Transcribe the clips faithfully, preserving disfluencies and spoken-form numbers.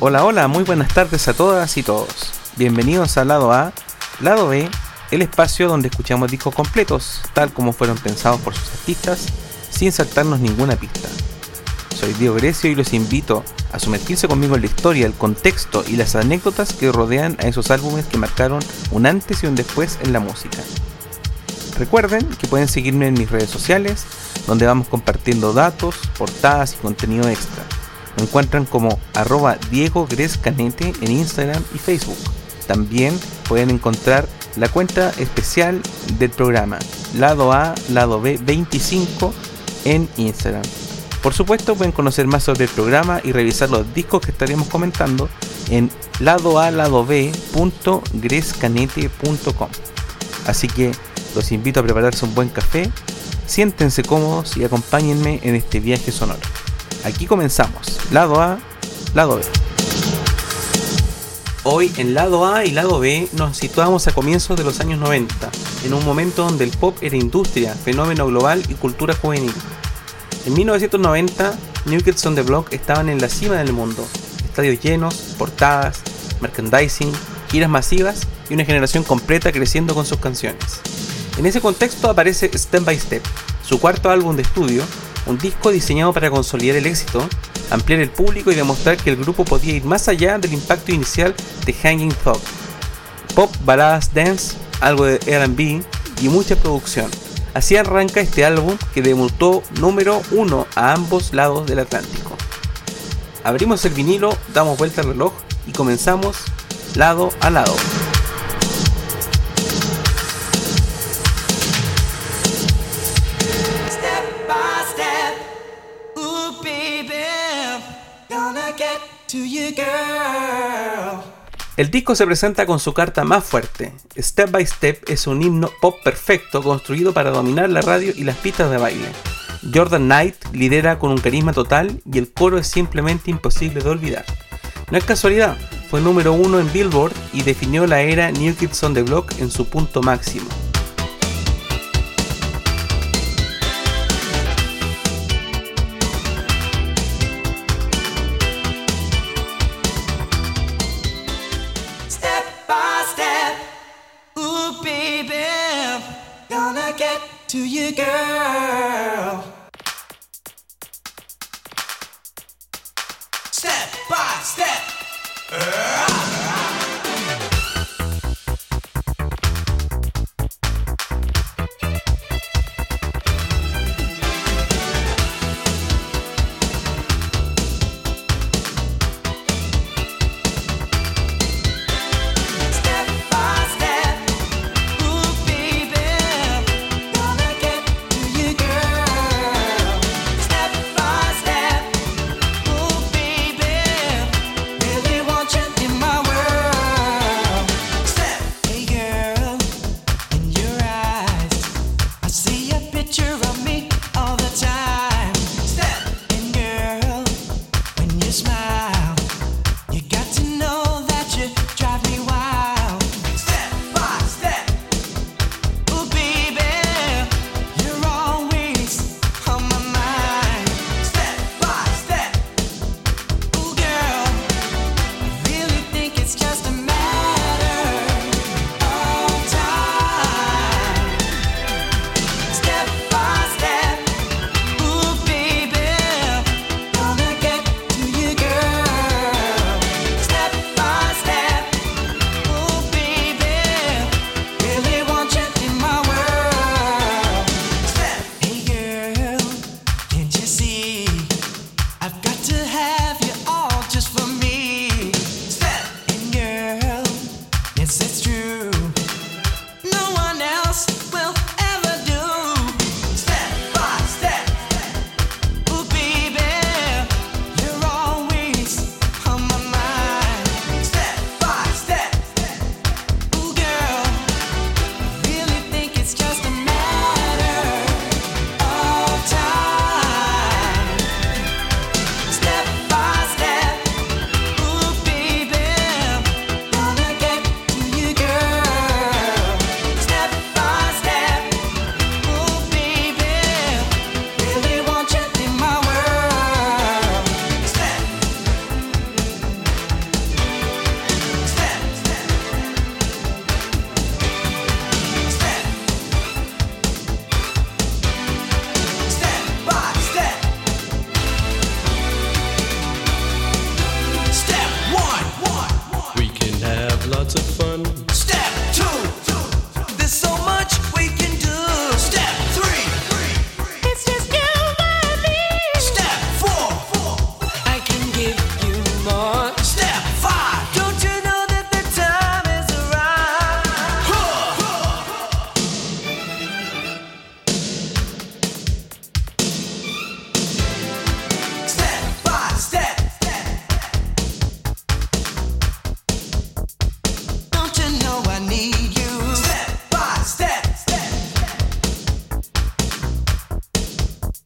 Hola, hola, muy buenas tardes a todas y todos. Bienvenidos a Lado A, Lado B, el espacio donde escuchamos discos completos, tal como fueron pensados por sus artistas, sin saltarnos ninguna pista. Soy Diego Grecio y los invito a sumergirse conmigo en la historia, el contexto y las anécdotas que rodean a esos álbumes que marcaron un antes y un después en la música. Recuerden que pueden seguirme en mis redes sociales, donde vamos compartiendo datos, portadas y contenido extra. Me encuentran como arroba Diego Grescanete en Instagram y Facebook. También pueden encontrar la cuenta especial del programa Lado A, Lado B veinticinco en Instagram. Por supuesto, pueden conocer más sobre el programa y revisar los discos que estaremos comentando en ladoaladob punto grescanete punto com. Así que los invito a prepararse un buen café, siéntense cómodos y acompáñenme en este viaje sonoro. Aquí comenzamos, Lado A, Lado B. Hoy en Lado A y Lado B nos situamos a comienzos de los años noventa, en un momento donde el pop era industria, fenómeno global y cultura juvenil. En mil novecientos noventa, New Kids on the Block estaban en la cima del mundo, estadios llenos, portadas, merchandising, giras masivas y una generación completa creciendo con sus canciones. En ese contexto aparece Step by Step, su cuarto álbum de estudio, un disco diseñado para consolidar el éxito, ampliar el público y demostrar que el grupo podía ir más allá del impacto inicial de Hanging Thug. Pop, baladas, dance, algo de R and B y mucha producción. Así arranca este álbum que debutó número uno a ambos lados del Atlántico. Abrimos el vinilo, damos vuelta al reloj y comenzamos lado a lado. El disco se presenta con su carta más fuerte. Step by Step es un himno pop perfecto construido para dominar la radio y las pistas de baile. Jordan Knight lidera con un carisma total y el coro es simplemente imposible de olvidar. No es casualidad, fue número uno en Billboard y definió la era New Kids on the Block en su punto máximo. To you, girl. Step by step. Uh. Step by step.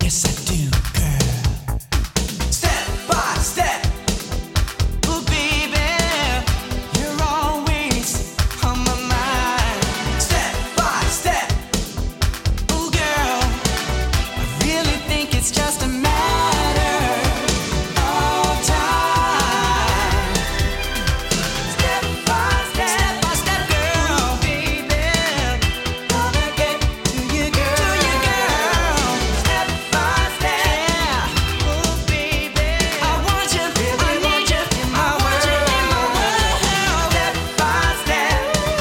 Yes, I do, girl. Step by step. Ooh, baby, you're always on my mind. Step by step. Ooh, girl, I really think it's just a matter of time. Step by step, step by step, girl. Ooh, baby, gonna get to you, girl. To you, girl. Step by step. Ooh, baby, I want you, I need you in my world. Step by step.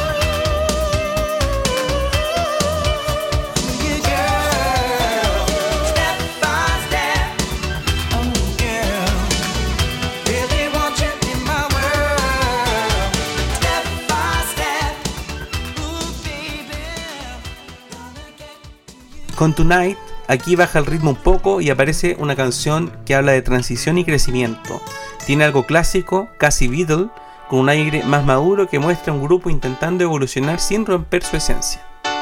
You, girl. Step by step. Oh, girl. Really want you in my world. Step by step. Ooh, baby. Gonna get Con Tonight, aquí baja el ritmo un poco y aparece una canción que habla de transición y crecimiento. Tiene algo clásico, casi Beatle, con un aire más maduro que muestra un grupo intentando evolucionar sin romper su esencia.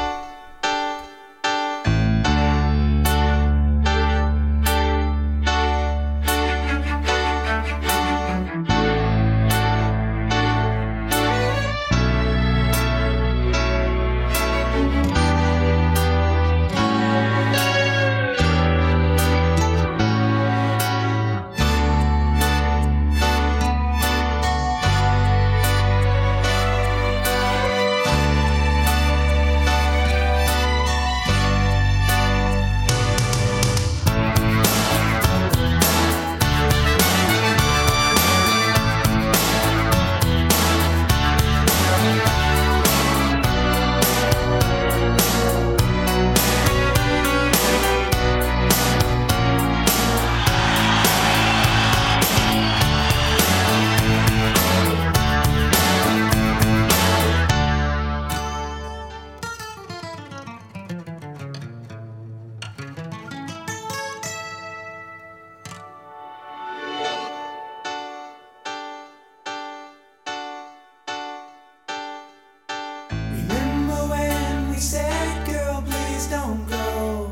Remember when we said, girl, please don't go?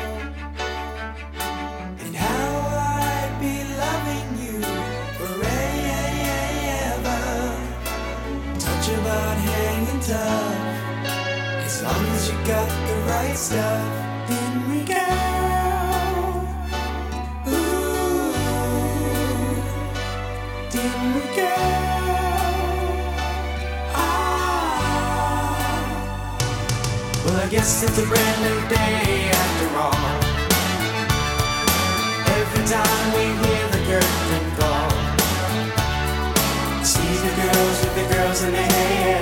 And how I'd be loving you forever. Touch about hanging tough. As long as you got the right stuff. Didn't we, girl? Ooh, didn't we, girl? Ah. Well, I guess it's a brand new day after all. Every time we hear the curtain call, see the girls with the girls in their hair,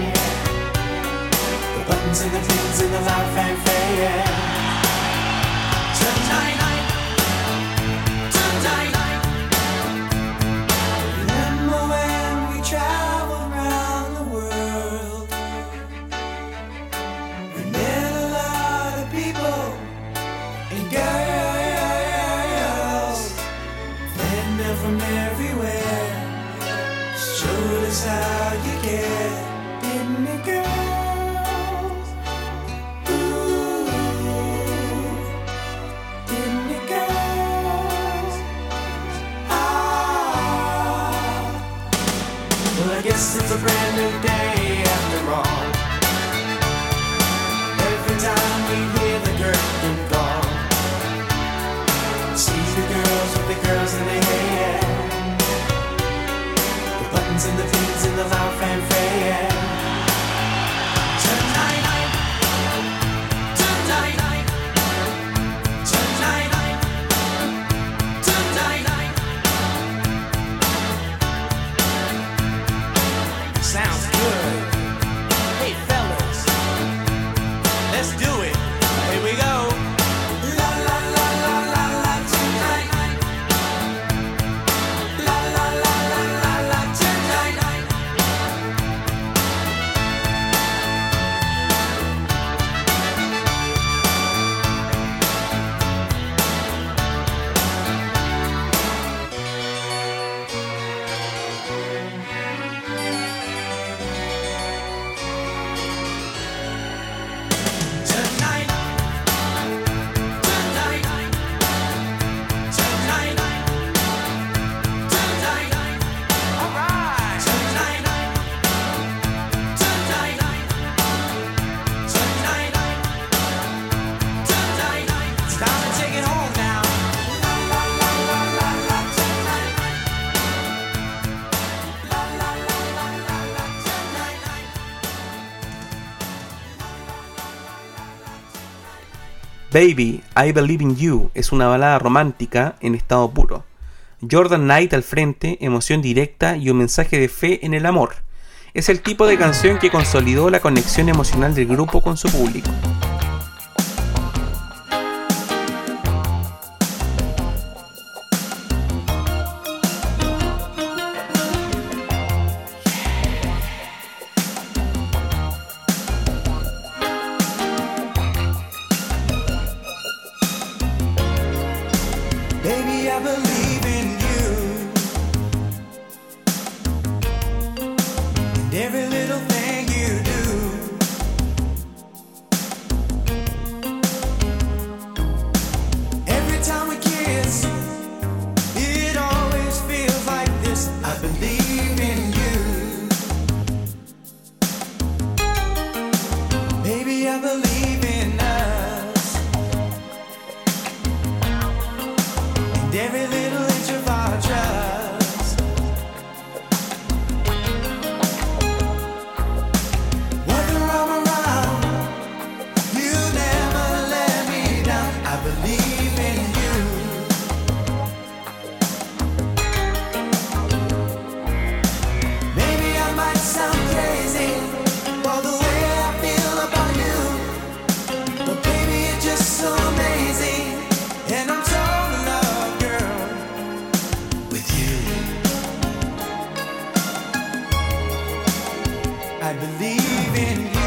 the buttons and the pins and the loud fanfare. Tonight, tonight, remember when we traveled around the world? We met a lot of people and girls, and men from everywhere. Showed us how you care, didn't it, girls? Ooh, didn't it, girls? Ah. Well, I guess it's a brand new day after all. Every time we hear the curtain call, see the girls with the girls in their hair, the buttons and the pins and the loud fanfare. Tonight, tonight, tonight, tonight. Sounds good. Hey, Baby, I Believe in You es una balada romántica en estado puro. Jordan Knight al frente, emoción directa y un mensaje de fe en el amor. Es el tipo de canción que consolidó la conexión emocional del grupo con su público. Baby, I believe in you, and every little thing you do. Every time we kiss, it always feels like this. I believe in you. Baby, I believe in us. Every little inch of our trust. Whether I'm around, you never let me down. I believe in you. Maybe I might sound crazy for the way I feel about you, but baby, you're just so amazing, and I'm so in love, girl, with you. I believe in you.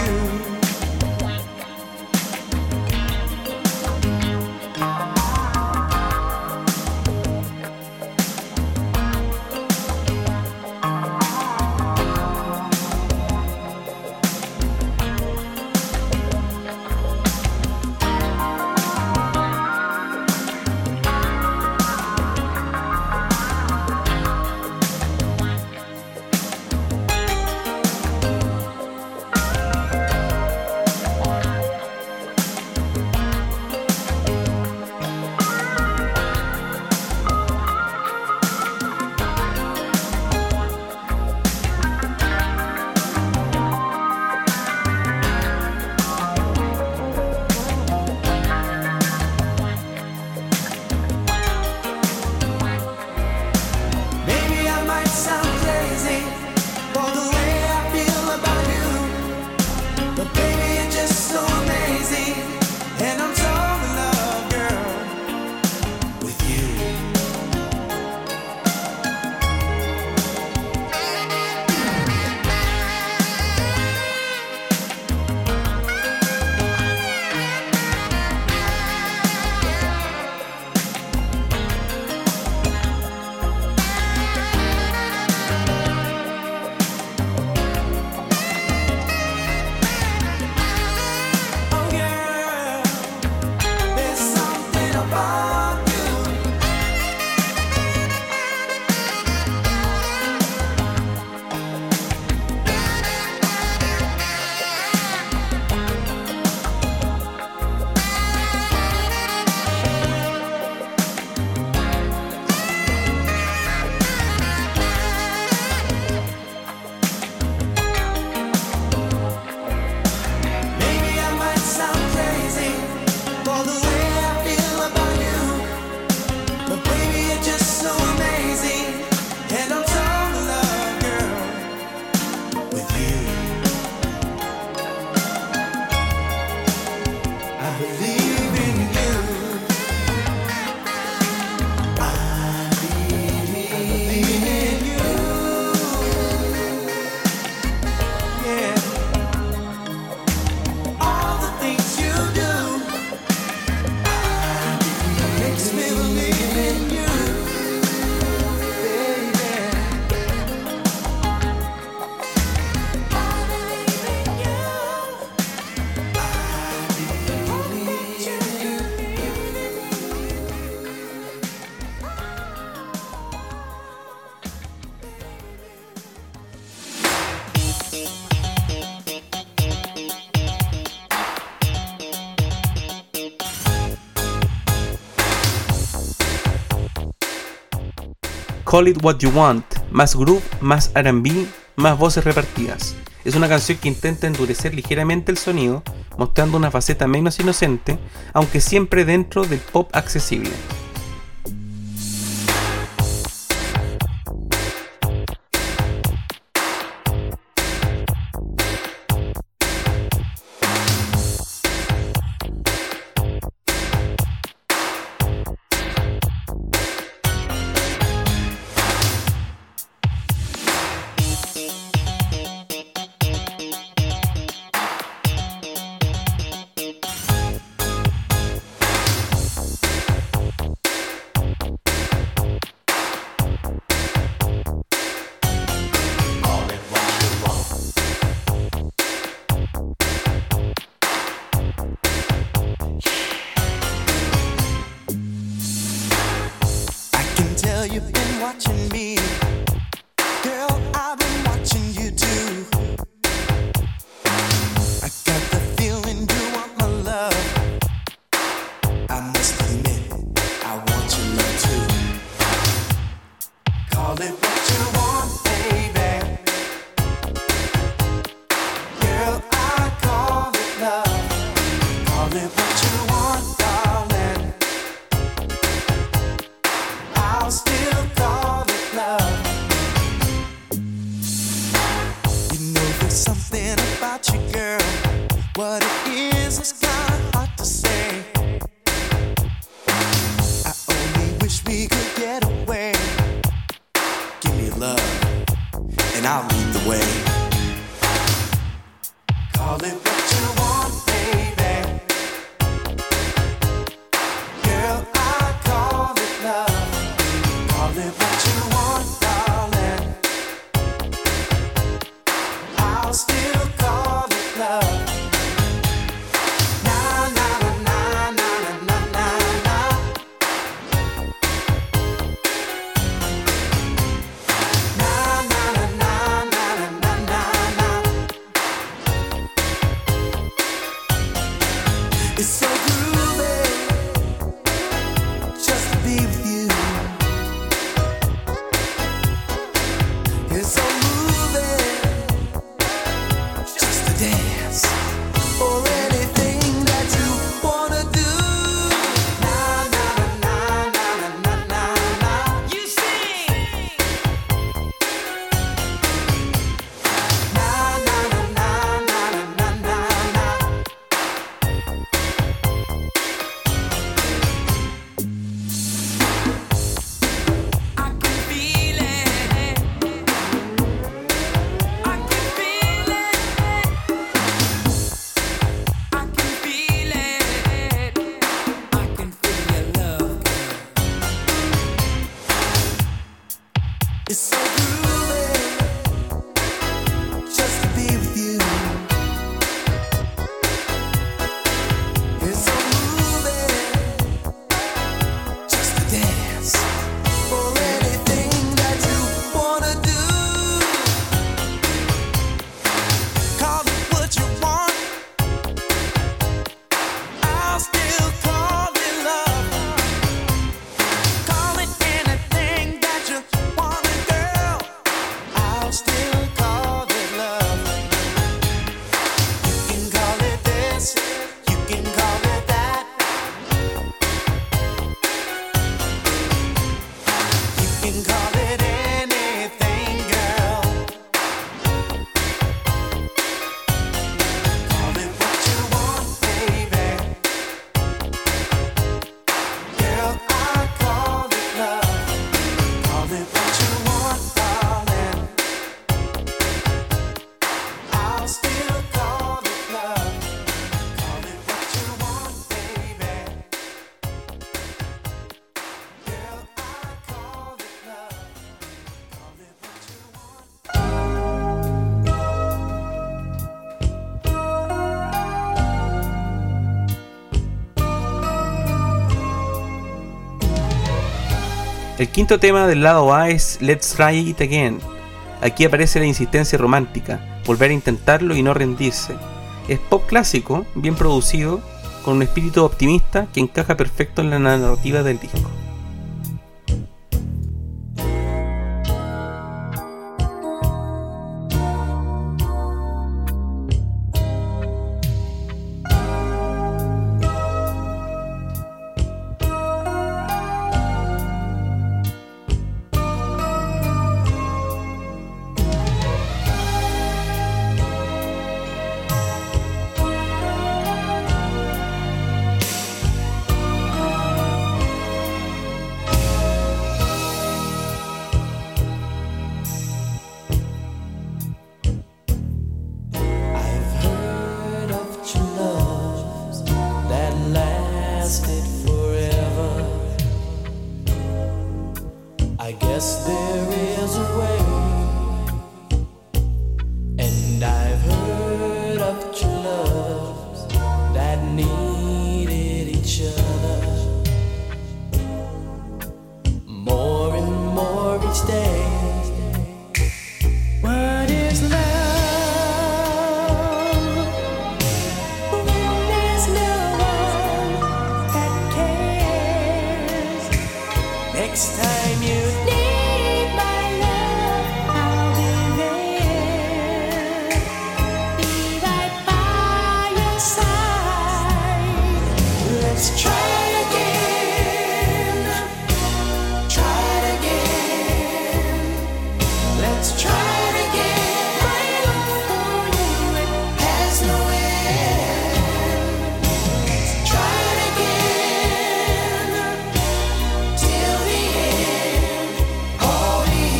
Maybe I might sound crazy for the way I feel about you, but baby, you're just so amazing, and I'm so in love, girl, with you. Oh girl, there's something about you. Maybe I might sound crazy for the way I feel about you, but baby, you're just so amazing, and I'm so in love, girl, with you. I believe in you. I believe in you. Yeah. All the things you do makes me believe in you, baby. I believe in you. I believe in you. Call It What You Want, más groove, más R and B, más voces repartidas. Es una canción que intenta endurecer ligeramente el sonido, mostrando una faceta menos inocente, aunque siempre dentro del pop accesible. You've been watching me, girl, I've been watching you too. I got the feeling you want my love. I must admit, I want your love too. Call it what you want, baby. Girl, I call it love. Call it what you want, darling. I'll still call it love. You know there's something about you, girl. What it is is kinda hard to say. I only wish we could get away. Give me love, and I'll lead the way. Call it what you want, baby. Girl, I call it love. Call it what you want, darling. I'll still call it love. Na na na na na na na na. Na na na na na na na na. It's so groovy just to be with you. It's so moving just to dance or anything that you wanna do. Na na na na na na na na. You sing. Na na na na na na na na. I can feel it. I can feel it. I can feel it. I can feel your love, girl. It's so groovy just to be with you. It's so moving just to dance or anything that you wanna do. Call it what you want. I'll still call it love. Call it anything that you wanna, girl. I'll still call it love. You can call it this, you can call it that. You can call it anything, girl. Call it what you want, baby. Girl, I call it love. Call it what you want, darling. I'll still call it love. Call it what you want, baby. Girl, I call it love. Call it what you want. El quinto tema del lado A es Let's Try It Again. Aquí aparece la insistencia romántica, volver a intentarlo y no rendirse. Es pop clásico, bien producido, con un espíritu optimista que encaja perfecto en la narrativa del disco. Yes, there is a way, and I've heard of true loves that needed each other more and more each day. What is love when there's no one that cares? Next time you need my love, I'll be there, be right by your side. Let's try again, try it again. Let's try it again. My love for you, it has no end. Let's try it again till the end. Holy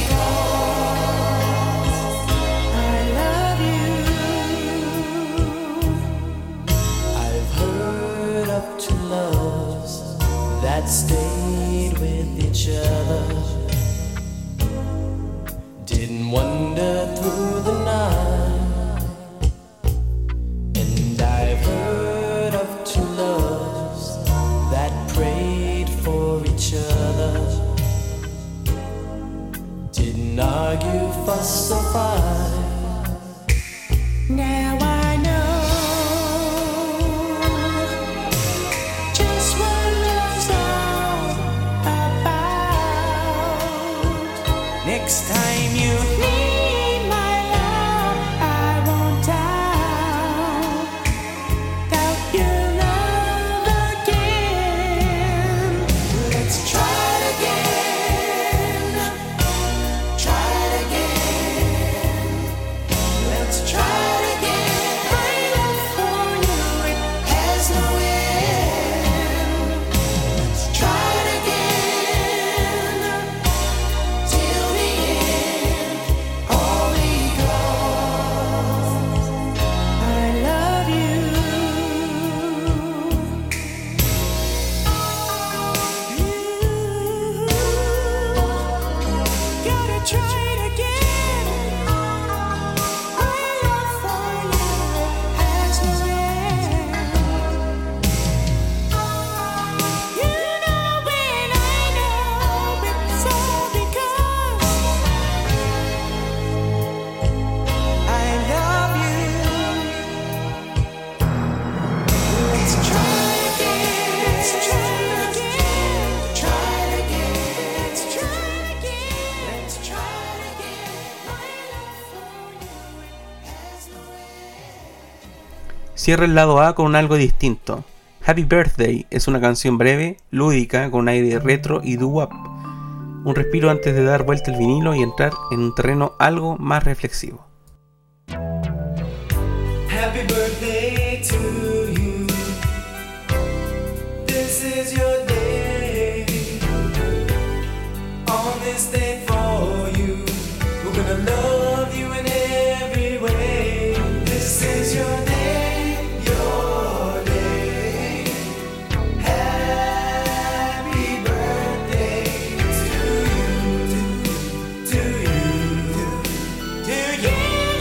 Ghost, I love you. I've heard of two loves that stayed with each other, didn't wander through the night. And I've heard of two loves that prayed for each other, didn't argue, fuss or fight. Now I know just what love's all about. Next time you need my love, I won't doubt, doubt your love again. Let's try it again, try it again. Let's try it again. My love for you, it has no end. Let's try it again till the end. Holy Ghost, I love you. You gotta try it again. My love for you has no end. You know when I know it's all because I love you. Let's try again. Let's try again. Try it again. Let's try again. Let's try again. My love for you has no end. Cierra el lado A con algo distinto. Happy Birthday es una canción breve, lúdica, con aire retro y doo-wop. Un respiro antes de dar vuelta el vinilo y entrar en un terreno algo más reflexivo. Happy birthday to you. This is your day. On this day for you, we're gonna love you in every way. This is your day, your day. Happy birthday to you, to you, to you.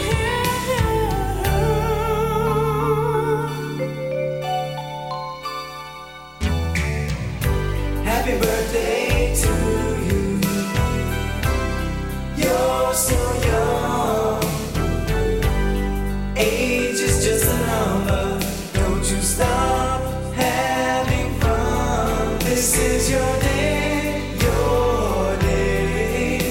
Happy birthday to you. You're so young. Age is just a number. Don't you stop having fun. This is your day, your day.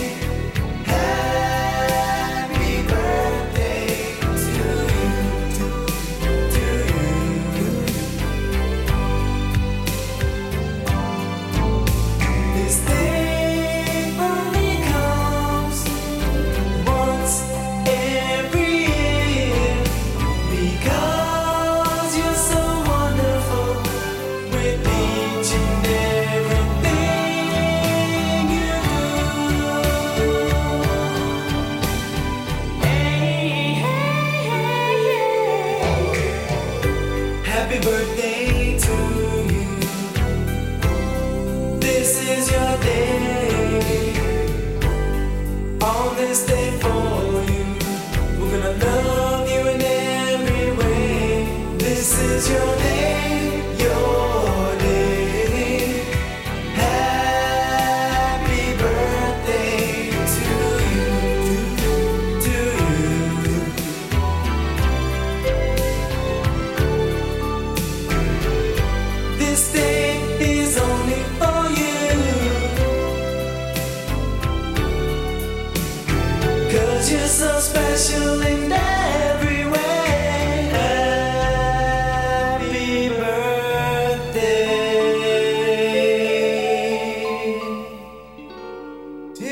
Happy birthday to you, to you. This day only comes once every year, because you're so wonderful with each and everything. is your day, your day. Happy birthday to you, to you. This day is only for you, 'cause you're so special in every way. Happy birthday to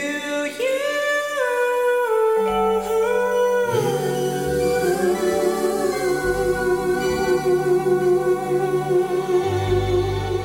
you.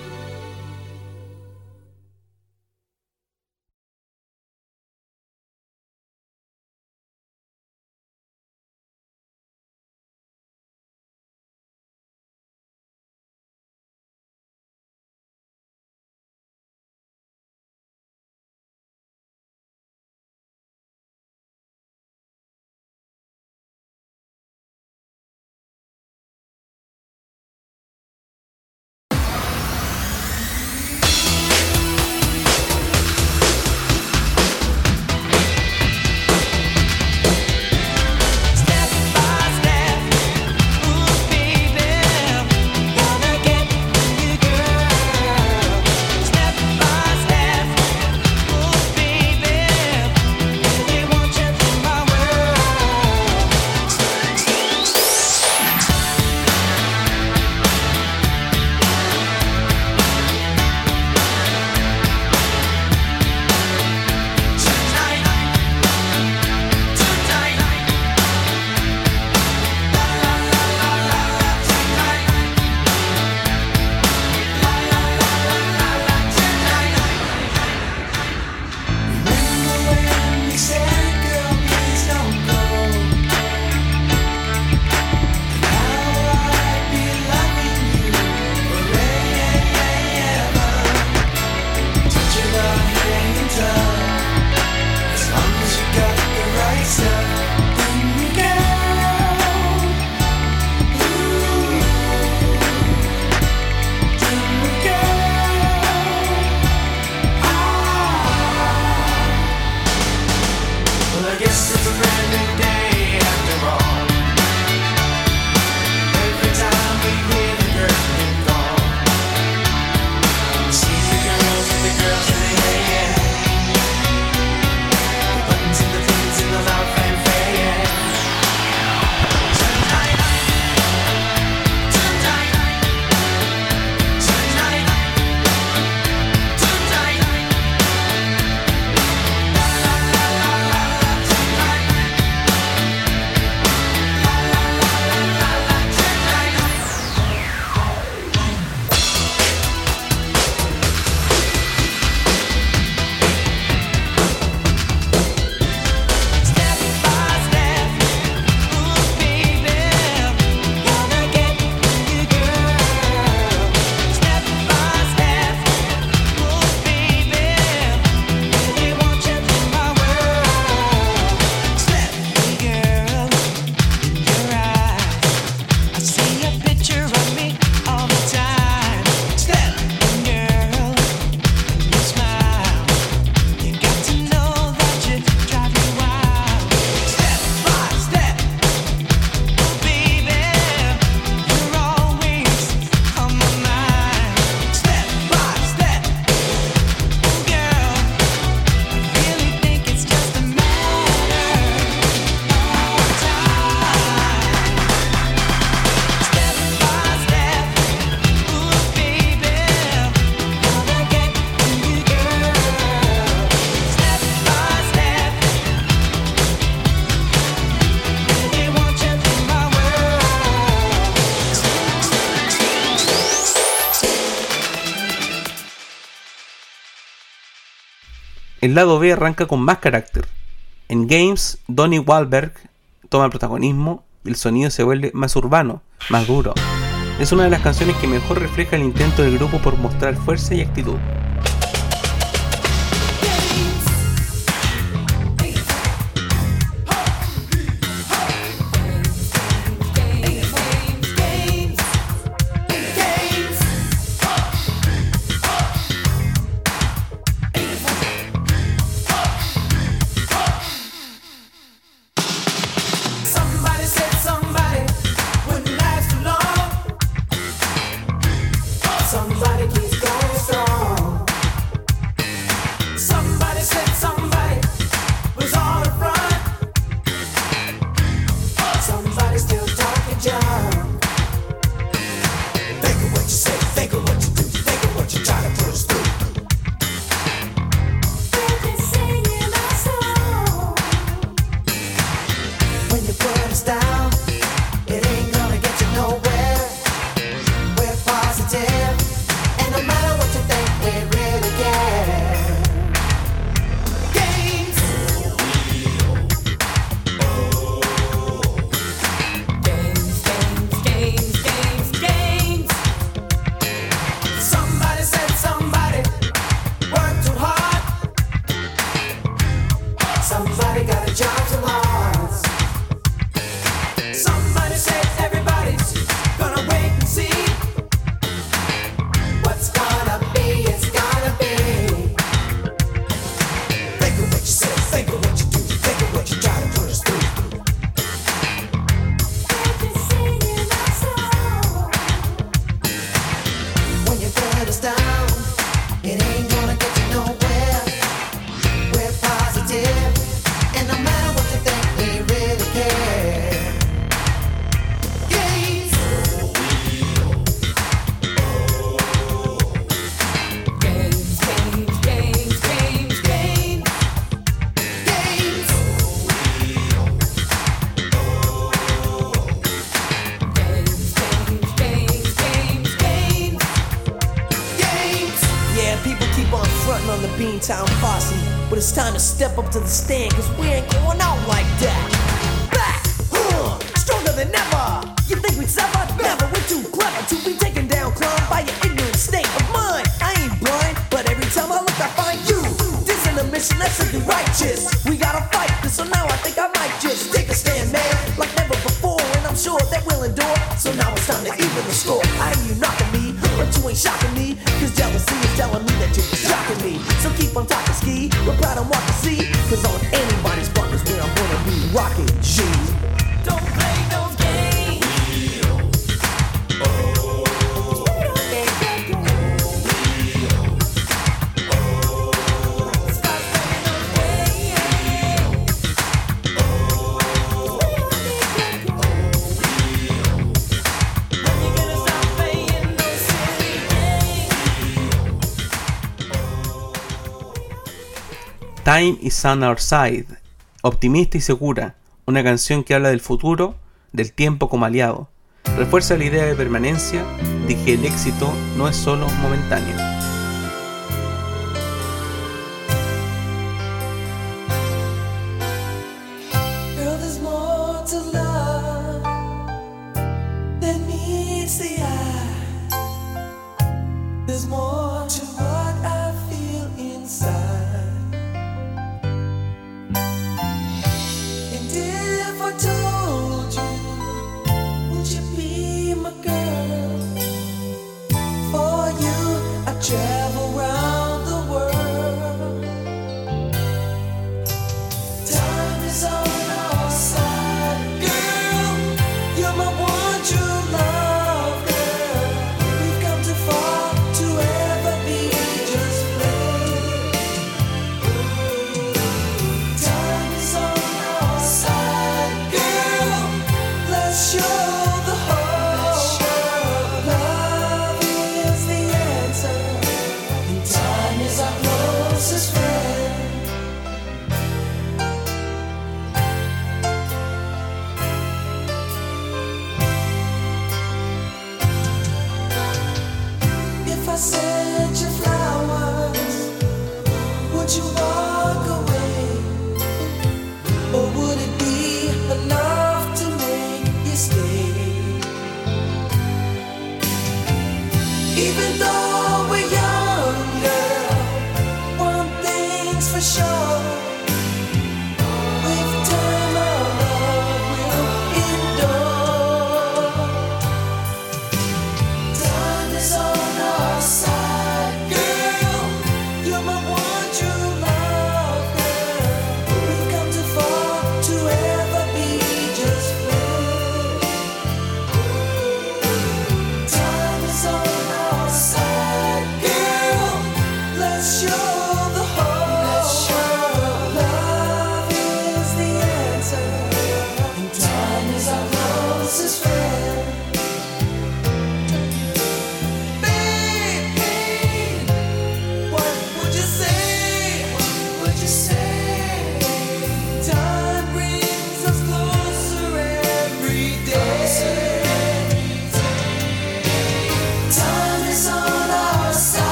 Step by step, ooh baby, gonna get you, girl. Step by step, ooh baby, really want you in my world. Tonight, tonight, la la la la la la. Tonight, la la la la la la. Tonight. Remember when we said, girl, please don't go? Now I'd be loving you forever. Touching our hands up, as long as you got the right stuff. Then we go. Ooh, then we go. Ah. Well, I guess it's a brand new day after all. Every time we hear the curtain call, see the girls and the girls and the yeah, yeah. The buttons and the pins and the loud fanfare, yeah. Tonight, tonight, tonight, tonight. La la la la la la. Tonight, la la la la la la. Tonight. Step by step, ooh baby, gonna get you, girl. Step by step, ooh baby, really want you in my world. Step, girl, in your eyes, I see a picture of me all the time. Step, girl, you smile. You got to know that you drive me wild. Step by step, oh baby, you're always on my mind. Step by step, oh girl, I really think it's just a matter of time. Step by step, ooh baby, gonna get you, girl. Step by step, really want you in my world. El lado B arranca con más carácter. En Games, Donnie Wahlberg toma el protagonismo y el sonido se vuelve más urbano, más duro. Es una de las canciones que mejor refleja el intento del grupo por mostrar fuerza y actitud. Games, games, games. It ain't gonna get you nowhere. We're positive, and no matter what you think, we really care. Games. Games, games, games, games, games. Games. Games, games, games, games, games. Games. Yeah, people keep on fronting on the Beantown Posse, but it's time to step up to the stand, cause we ain't going out like that. Back, huh, stronger than ever. You think we'd sever? Never, we're too clever to be taken down, clung by your ignorant state of mind. I ain't blind, but every time I look I find you. This ain't a mission that's simply righteous. We gotta fight this, so now I think I might just take a stand, man, like never before, and I'm sure that we'll endure. So now it's time to even the score. I hear you knocking me, but you ain't shocking me, cause jealousy is telling me that you're shocking me. So keep on talking ski, we're proud and walk to see, cause on anybody's buck is where I'm gonna be rocking G. Don't play those games. Stop playing those games. When you gonna stop playing those silly games? Time is on our side, optimista y segura, una canción que habla del futuro, del tiempo como aliado. Refuerza la idea de permanencia, de que el éxito no es solo momentáneo. Girl, there's more to love than meets the eye. There's more to what I feel inside. And if I told you, would you be my girl? For you, I travel round the world. Time is on our side, girl. You're my one true love, girl. We've come too far to ever be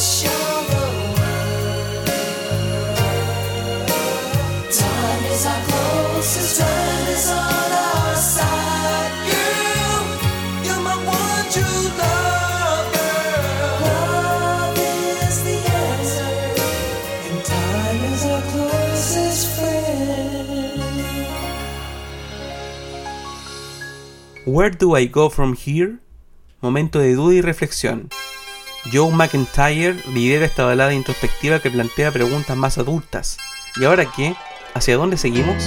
show the world. Time is our closest friend, is on our side. Girl, you're my one true love, girl. Love is the answer, and time is our closest friend. Where do I go from here? Momento de duda y reflexión. Joe McIntyre lidera esta balada introspectiva que plantea preguntas más adultas. ¿Y ahora qué? ¿Hacia dónde seguimos?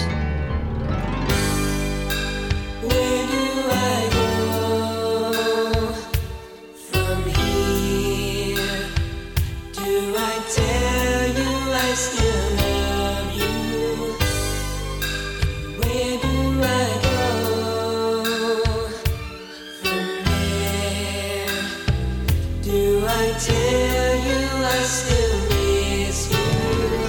Where do I go from here? Do I tell you I still love you? Where do I go from there? Do I tell you I still miss you?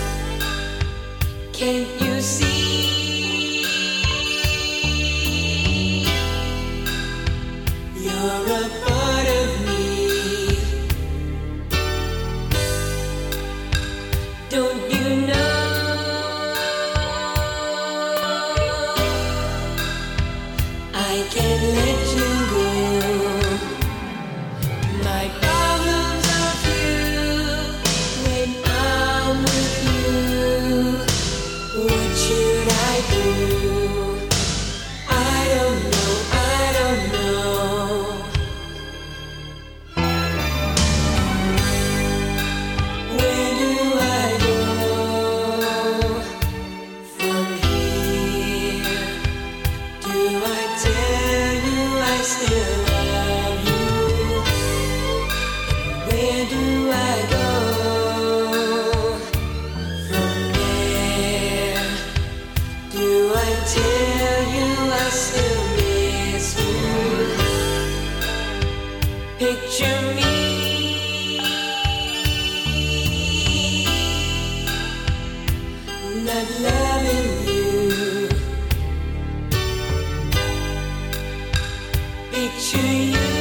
Can't you see? You're a part of me. Don't you know? I can't let you go. My problems are few when I'm with you. What should I do? I don't know, I don't know. Where do I go from here? Do I tell you I still love you? Where do I go from there? Do I tell you I still miss you? Picture me, not loving you. Picture you,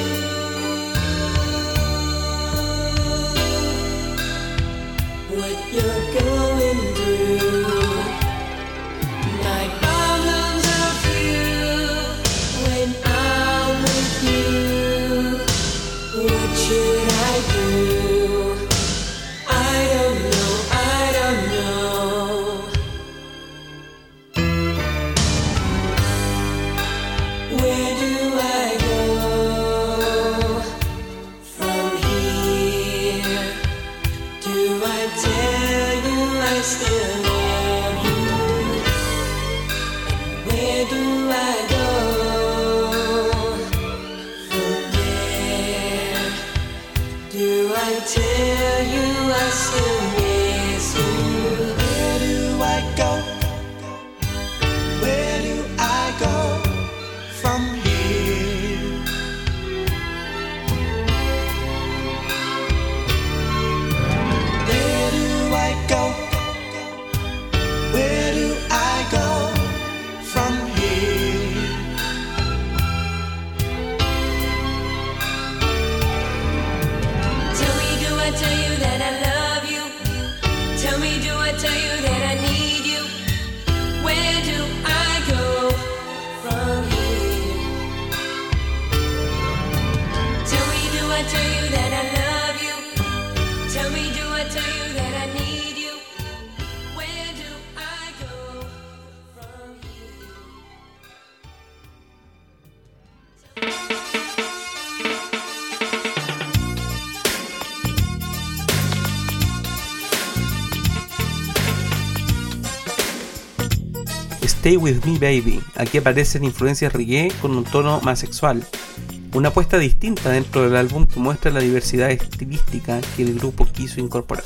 what you're going through. My problems are few when I'm with you. What should I do? I don't know, I don't know. Where do I go from here? Do I tell you I still love you? Where do I go from there? Do I tell you I still miss you? Where do I go? Where do I go from here? Where do I go? Where do I go from here? Tell me, do I tell you that I love you? Tell me, do I tell you that I need you? Where do I go from here? Tell me, do I tell you that I love you? Tell me, do I tell you that I need you? Where do I go from here? Stay With Me Baby. Aquí aparecen influencias reggae con un tono más sexual. Una apuesta distinta dentro del álbum que muestra la diversidad estilística que el grupo quiso incorporar.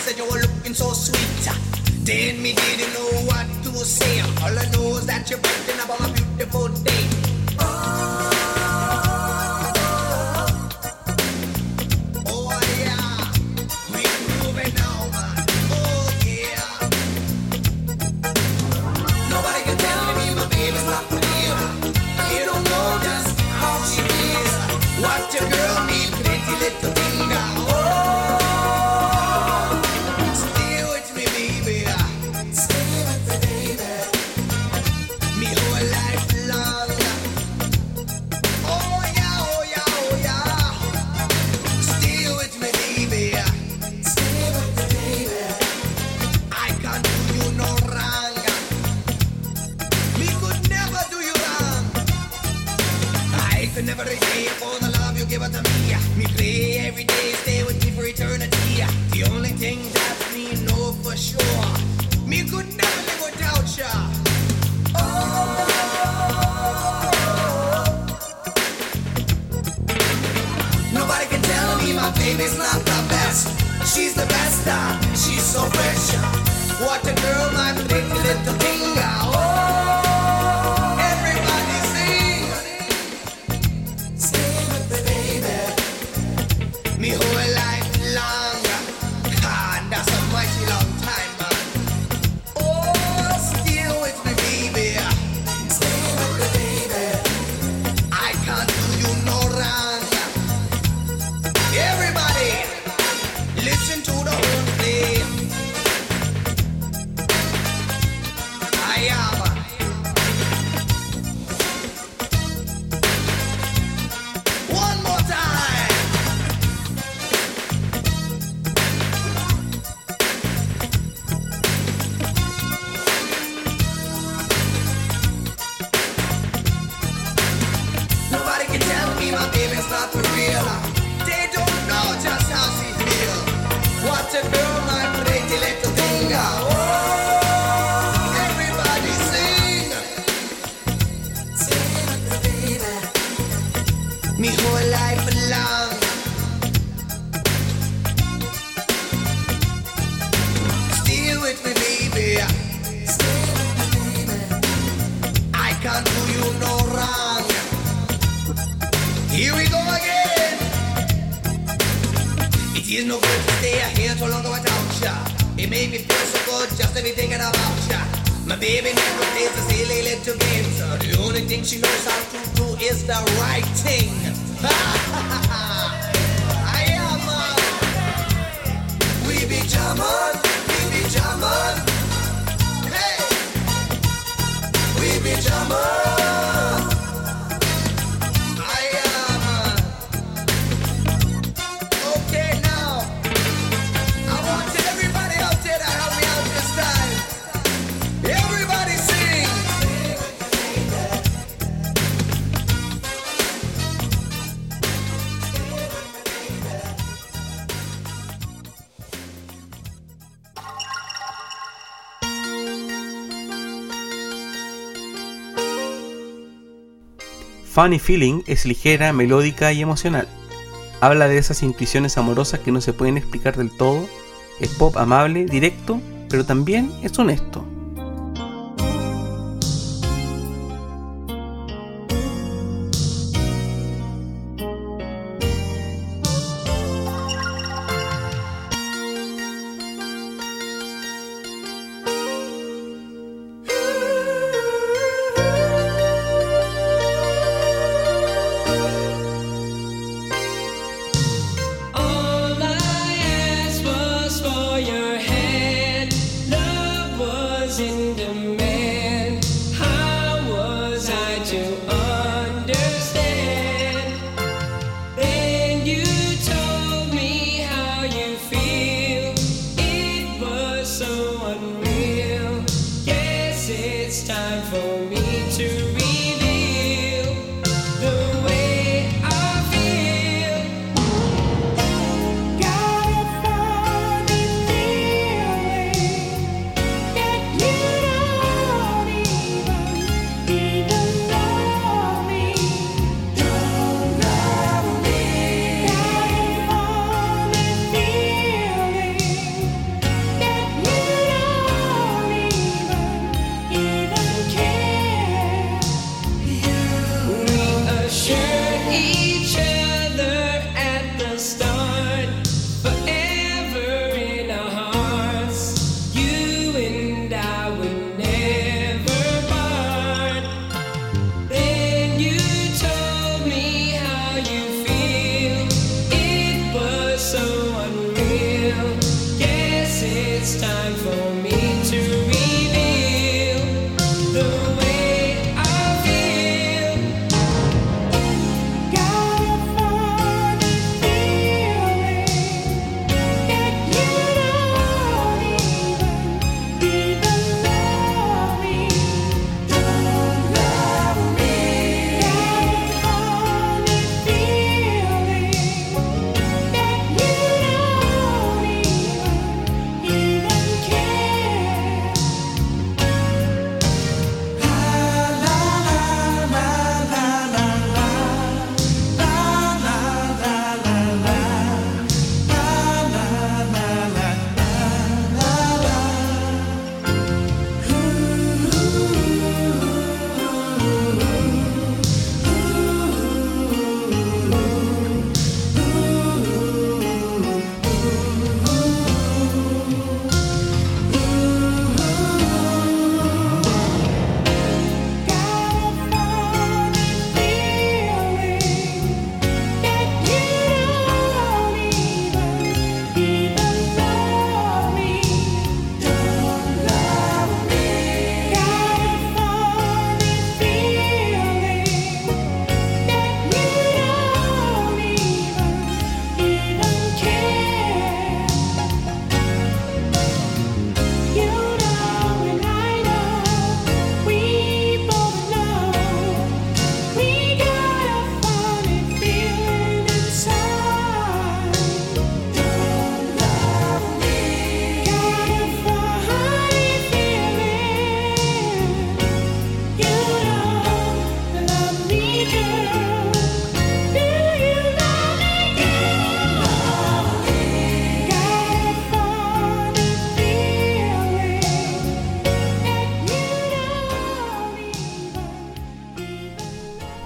said you were looking so sweet. Then me didn't know what to say. All I know is that you're breathing about a beautiful day. Funny Feeling es ligera, melódica y emocional. Habla de esas intuiciones amorosas que no se pueden explicar del todo. Es pop amable, directo, pero también es honesto.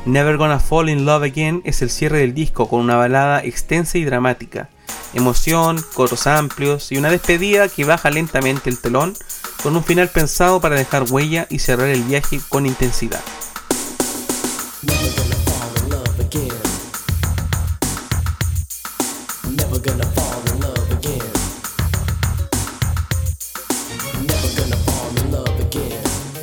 Never Gonna Fall in Love Again es el cierre del disco con una balada extensa y dramática, emoción, coros amplios y una despedida que baja lentamente el telón con un final pensado para dejar huella y cerrar el viaje con intensidad. Never gonna fall in love again. Never gonna fall in love again. Never gonna fall in love again.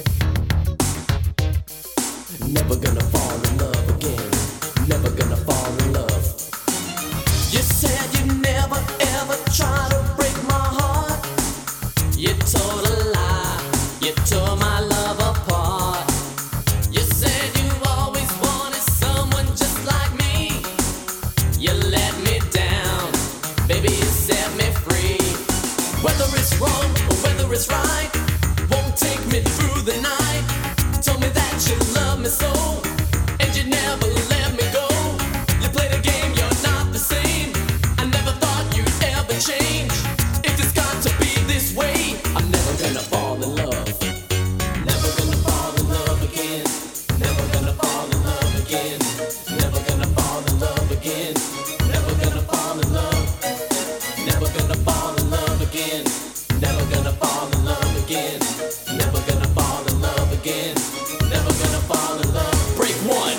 Never gonna fall in love again. Never gonna fall in love. You said you never ever try to break my heart. You told a lie. You tore my love apart. You said you always wanted someone just like me. You let me down, baby, you set me free. Whether it's wrong or whether it's right, won't take me through the night. Told me that you love me so, and you never let me go. You play the game, you're not the same. I never thought you'd ever change. If it's got to be this way, I'm never gonna fall in love. Never gonna fall in love again. Never gonna fall in love again. Never gonna fall in love again. Never gonna fall in love. Never gonna fall in love again. Never gonna fall in love again. Never gonna fall in love again. Never gonna fall in love. Break one.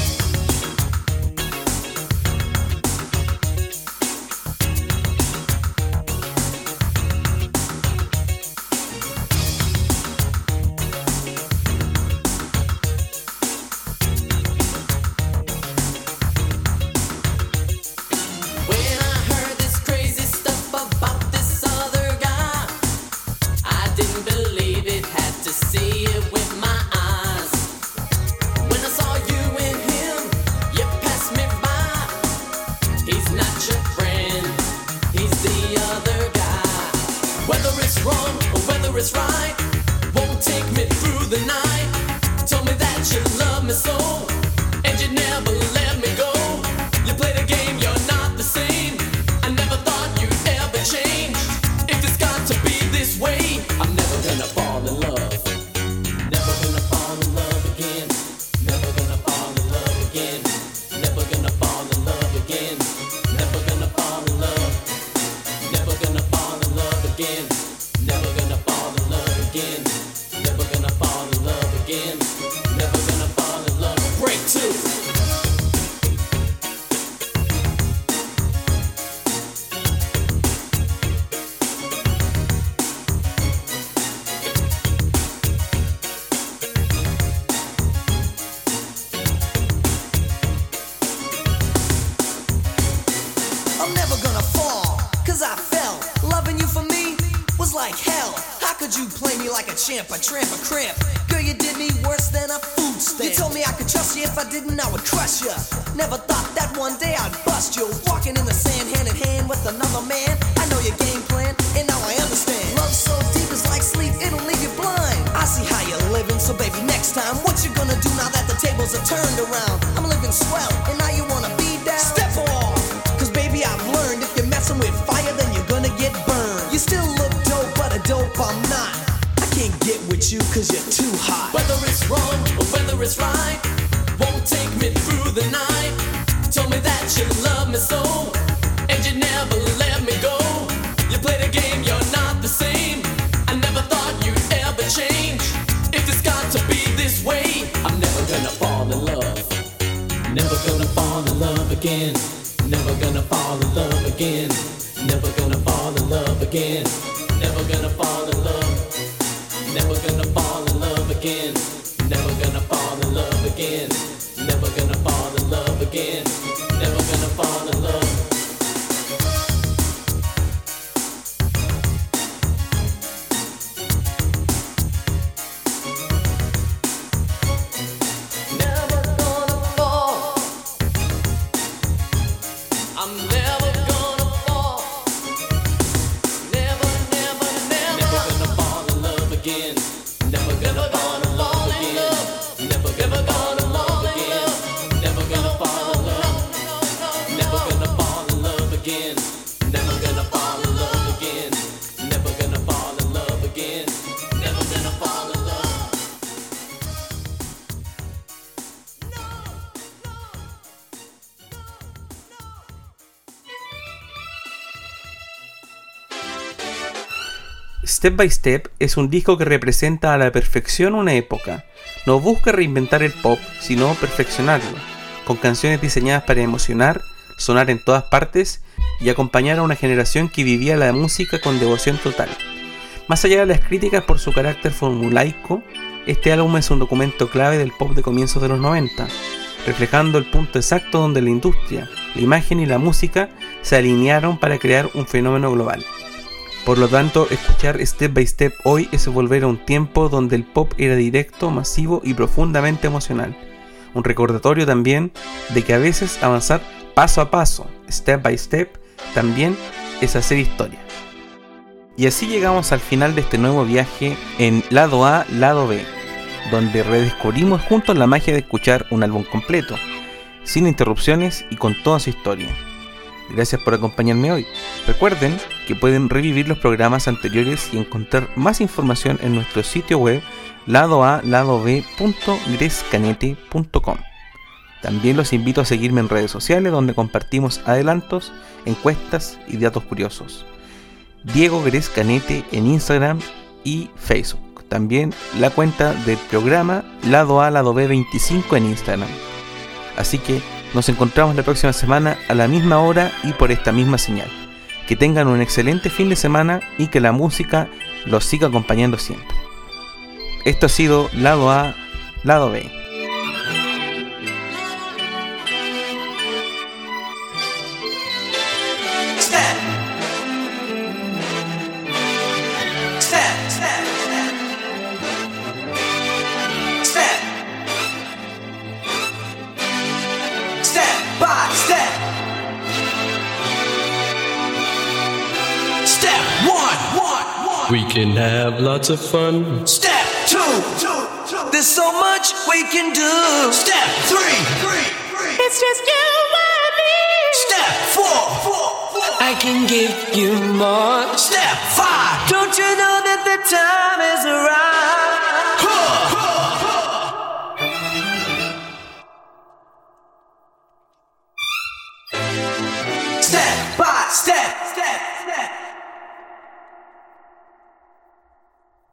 When I heard this crazy stuff about this other guy, I didn't believe it, had to see it with my eyes. When I saw you and him, you passed me by. He's not your friend, he's the other guy. Whether it's wrong or whether it's right, won't take me through the night. Told me that you love me so, and you never let me go. You play the game, you're not the same. I never thought you'd ever change. If it's got to be this way, I'm never gonna fall in love. Never gonna fall in love again. Never gonna fall in love again. Never gonna fall in love again. Never gonna fall in love. Never gonna fall in love again. Never gonna fall in love again. Never gonna fall in love again. Never gonna fall in love. Break two. I'm never gonna fall, cause I fell. Loving you for me was like hell. How could you play me like a champ, a tramp, a cramp? Girl, you did me worse than a food stamp. You told me I could trust you, if I didn't, I would crush you. Never thought that one day I'd bust you. Walking in the sand, hand in hand with another man. I know your game plan, and now I understand. Love so deep, it's like sleep, it'll leave you blind. I see how you're living, so baby, next time, what you gonna do now that the tables are turned around? I'm living swell, and now you wanna be down. Step off, cause baby, I've learned if you're messing with fire, then you're gonna get burned. You still look dope, but a dope I'm not. I can't get with you cause you're too hot. Whether it's wrong or whether it's right, won't take me through the night. Told me that you love me so, and you never let me go. You play the game, you're not the same. I never thought you'd ever change. If it's got to be this way, I'm never gonna fall in love. Never gonna fall in love again. Never gonna fall in love again. Never gonna fall in love again. Never gonna fall in love. Never gonna fall in love again. Never gonna fall in love again. Never gonna fall in love again. Never gonna fall in love. Never gonna fall. I'm never gonna fall. Never, never, never. Never gonna fall in love again. Never gonna fall in love Step by Step es un disco que representa a la perfección una época. No busca reinventar el pop, sino perfeccionarlo, con canciones diseñadas para emocionar, sonar en todas partes y acompañar a una generación que vivía la música con devoción total. Más allá de las críticas por su carácter formulaico, este álbum es un documento clave del pop de comienzos de los noventa, reflejando el punto exacto donde la industria, la imagen y la música se alinearon para crear un fenómeno global. Por lo tanto, escuchar Step by Step hoy es volver a un tiempo donde el pop era directo, masivo y profundamente emocional. Un recordatorio también de que a veces avanzar paso a paso, step by step, también es hacer historia. Y así llegamos al final de este nuevo viaje en Lado A, Lado B, donde redescubrimos juntos la magia de escuchar un álbum completo, sin interrupciones y con toda su historia. Gracias por acompañarme hoy. Recuerden que pueden revivir los programas anteriores y encontrar más información en nuestro sitio web lado a lado b punto grescanete punto com. También los invito a seguirme en redes sociales donde compartimos adelantos, encuestas y datos curiosos. Diego Grescanete en Instagram y Facebook. También la cuenta del programa Lado A Lado B veinticinco en Instagram. Así que nos encontramos la próxima semana a la misma hora y por esta misma señal. Que tengan un excelente fin de semana y que la música los siga acompañando siempre. Esto ha sido Lado A, Lado B. Step. Step, step, step. Step. Step by step. Step one, one, one. We can have lots of fun. Step two, two, two. There's so much we can do. Step three, three, three. It's just you and me. Step four, four, four. I can give you more. Step five. Don't you know that the time is arrived?